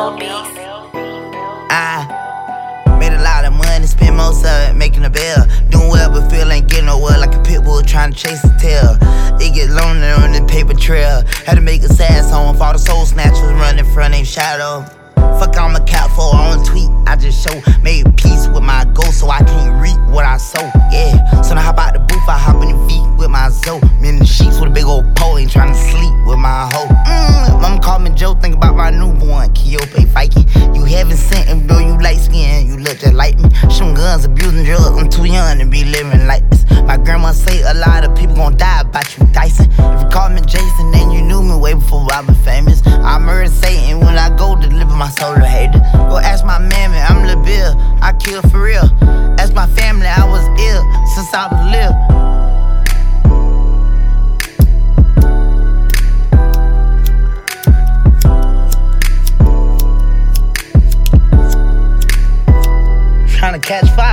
I made a lot of money, spent most of it making a bill. Doing well, but feel ain't getting nowhere like a pit bull trying to chase a tail. It get lonely on the paper trail. Had to make a sad song for all the soul snatchers running from their shadow. Fuck, I'm a cat for on tweet. I just show made peace with my ghost, so I can't reap what I sow. Yeah, so now hop out the booth, I hop in the feet with my Zoe. Me in the sheets with a big old pole, ain't trying to sleep with my hoe. Mama called me Joe, think about my newborn, Kyope Viking. You haven't sent him, though you light skin, you look just like me. Shooting guns, abusing drugs, I'm too young to be living like this. My grandma say a lot of people gon' die about you, Dyson. If you called me Jason, then you knew me way before I was famous. I murdered Satan when I go deliver my soul to haters. Go ask my mammy, I'm Lil Bill, I kill for real. Ask my family, I was ill since I was little. Tryna catch fire.